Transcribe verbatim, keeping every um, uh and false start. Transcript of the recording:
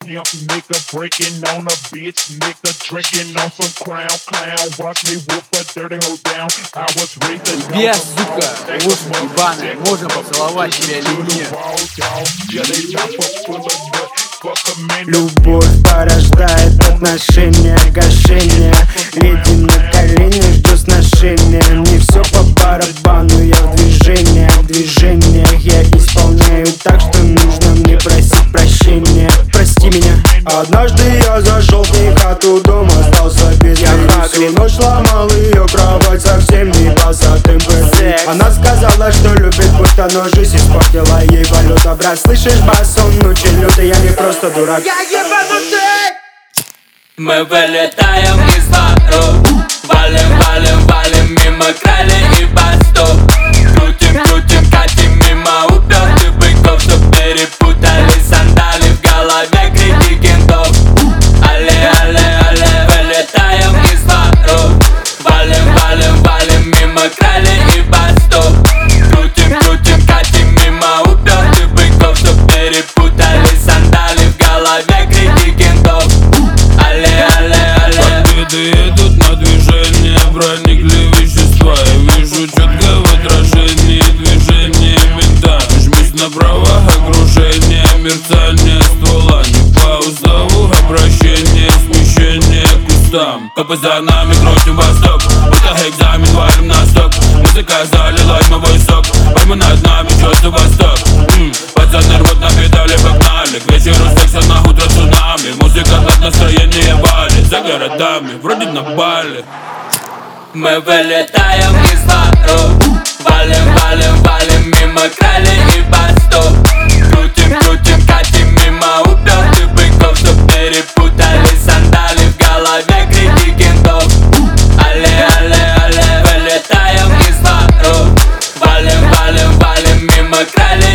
Pimp nigga breaking on a bitch nigga drinking on some crown clown. Watch me whoop a dirty hoe down. I was raised a Тебе, сука, уши ебаные, можно поцеловать тебя или нет? Любовь порождает отношения, гашение. Леди на колени, жду сношения. Не все по барабану, я в движениях, в движениях я исполняю так, что нужно мне просить прощения. Прости меня. Однажды я зашел в ней хату, дома остался без двери. Всю ночь ломал ее кровать, совсем не босатым был. Она сказала, что любит, будто но жизнь испортила ей валюта. Брат, слышишь, бас, он очень лютый, я не просто дурак. Я ебанутый! Мы вылетаем из ворот, валим, валим, валим мимо крали и постов. Крутим, крутим, катим мимо упертых быков, чтоб перепутали сандали в голове крики кентов. Але, але, але, вылетаем из ворот, валим, валим, валим мимо крали и постов. Крутим, крутим, катим мимо упертых быков, чтоб перепутали сандали в голове крики кентов. Але, але, але. Бандиты едут на движение, проникли вещества. Я вижу четко в отражении движения винта. Жмусь направо, окружение, мерцание ствола. Не по уставу, обращение, смещение к кустам. Копы за нами, крутим восток, будто экзамен, валим на стоп. Музыка залила мой сок, пойму над нами, чёртый восток. М-м, пацаны рвут на педали, погнали. К вечеру секса, на утро цунами. Музыка над настроение валит, за городами, вроде на Бали. Мы вылетаем из ворот, валим, валим, валим мимо крали и постов. Крутим, крутим, катим мимо упертых быков, чтоб перепутали сандали в голове крики кентов. Але, але, але, вылетаем из ворот, валим, валим, валим мимо крали